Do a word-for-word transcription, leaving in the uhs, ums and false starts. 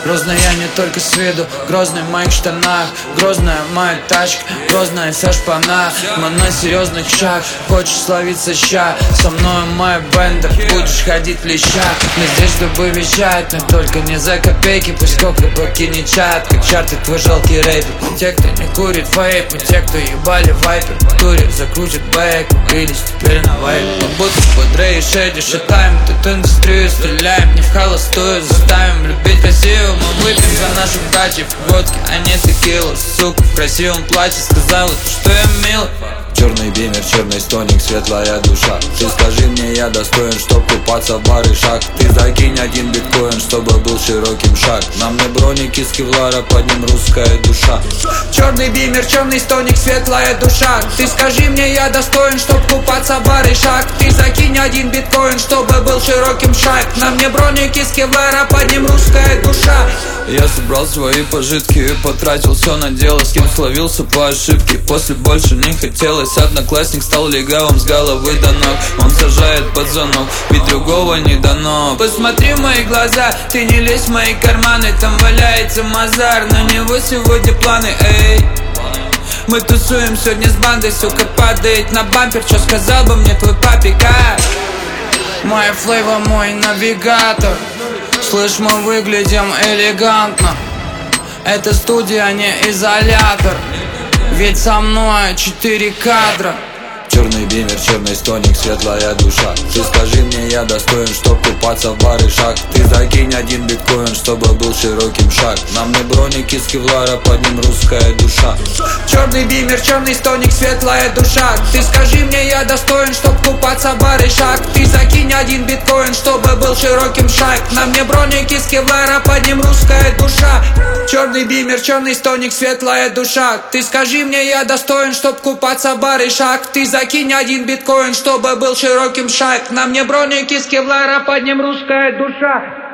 Грозная я не только с виду, грозный в моих штанах. Грозная моя тачка, грозная вся в шпанах. Мы на серьезных шаг, хочешь словиться ща. Со мной моя бенда, будешь ходить в лещах. Мы здесь, чтобы вещать, но только не за копейки. Пусть сколько покинет чат, как чарты твой жалкий рэпер. Те, кто не курит вейп, и те, кто ебали вайпер. В туре закрутит бэк, убились теперь на вайпе. Мы будто под Рэй и Шэдди шатаем тут индустрию. Стреляем не в холостую, заставим любить красиво. Мы выпьем за наших братьев водки, а не текилу. Сука в красивом платье сказала, что я милый. Черный бимер, черный стоник, светлая душа. Ты скажи мне, я достоин, чтоб купаться в бар и шаг. Ты закинь один биткоин, чтобы был широким шаг. Нам не броники с кевлара, под ним русская душа. Черный бимер, черный стоник, светлая душа. Ты скажи мне, я достоин, чтоб купаться в бар и шаг. Ты закинь один биткоин, чтобы был широким шаг. Нам не броники с кевлара, под ним русская душа. Я собрал свои пожитки и потратил все на дело. С кем словился по ошибке, после больше не хотелось. Одноклассник стал легавым с головы до ног. Он сажает под звонок, ведь другого не дано. Посмотри в мои глаза, ты не лезь в мои карманы. Там валяется Мазар, на него сегодня планы, эй. Мы тусуем сегодня с бандой, сука, падает на бампер. Что сказал бы мне твой папика? Моя флейва, мой навигатор. Слышь, мы выглядим элегантно. Это студия, а не изолятор. Ведь со мной четыре кадра. Черный бимер, черный стоник, светлая душа. Ты скажи мне, я достоин, чтоб купаться в бар и шаг. Ты закинь один биткоин, чтобы был широким шаг. Нам не броники с кевлара, под ним русская душа. Черный бимер, черный стоник, светлая душа. Ты скажи мне, я достоин, чтоб купаться в бар и шаг. Ты закинь один биткоин, чтобы был широким шаг. Нам не броники с кевлара, под ним русская душа. Черный бимер, черный стоник, светлая душа. Ты скажи мне, я достоин, чтоб купаться в бар и шаг. Ты закинь один биткоин, чтобы был широким шаг. На мне броники с кевлара, под ним русская душа.